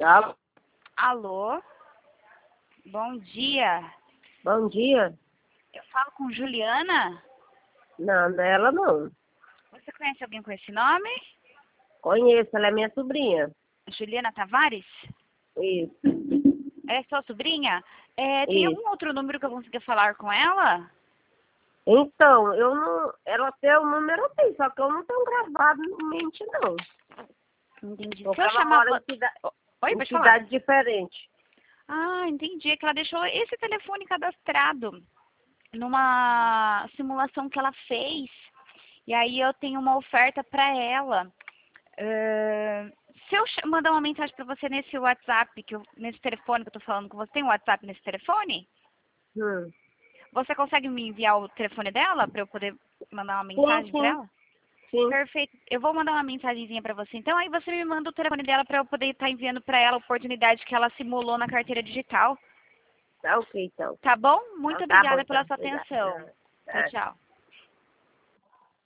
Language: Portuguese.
Alô? Alô? Bom dia. Bom dia. Eu falo com Juliana? Não, não é ela não. Você conhece alguém com esse nome? Conheço, ela é minha sobrinha. Juliana Tavares? Isso, É sua sobrinha? Tem isso. algum outro número que eu consiga falar com ela? Então, eu não... Ela tem o número assim, só que eu não tenho gravado em mente, não. Entendi. Porque Se eu ela chamar... mora Oi, em pode falar. cidade diferente. Ah, entendi. É que ela deixou esse telefone cadastrado numa simulação que ela fez. E aí eu tenho uma oferta para ela. Se eu mandar uma mensagem para você nesse WhatsApp, nesse telefone que eu tô falando com você, tem um WhatsApp nesse telefone? Hum. Você consegue me enviar o telefone dela para eu poder mandar uma Sim, mensagem para sim, ela? sim. Perfeito. Eu vou mandar uma mensagenzinha para você. Então aí você me manda o telefone dela para eu poder estar enviando para ela a oportunidade que ela simulou na carteira digital. Tá ok, então. Tá bom? Muito Então, tá bom, obrigada então. pela sua Obrigada. atenção. Tchau, Tá. tchau.